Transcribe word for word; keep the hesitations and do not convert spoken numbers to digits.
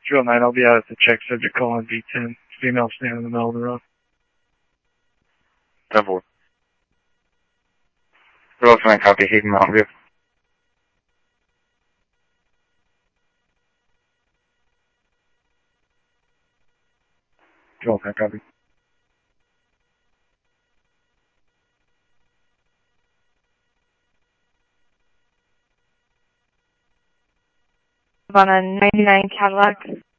Drill nine, I'll be out at the check subject call on V ten. Female standing in the middle of the road. ten four. Drill nine, copy, Hayden Mountain View. Drill nine, copy. On a ninety-nine Cadillac.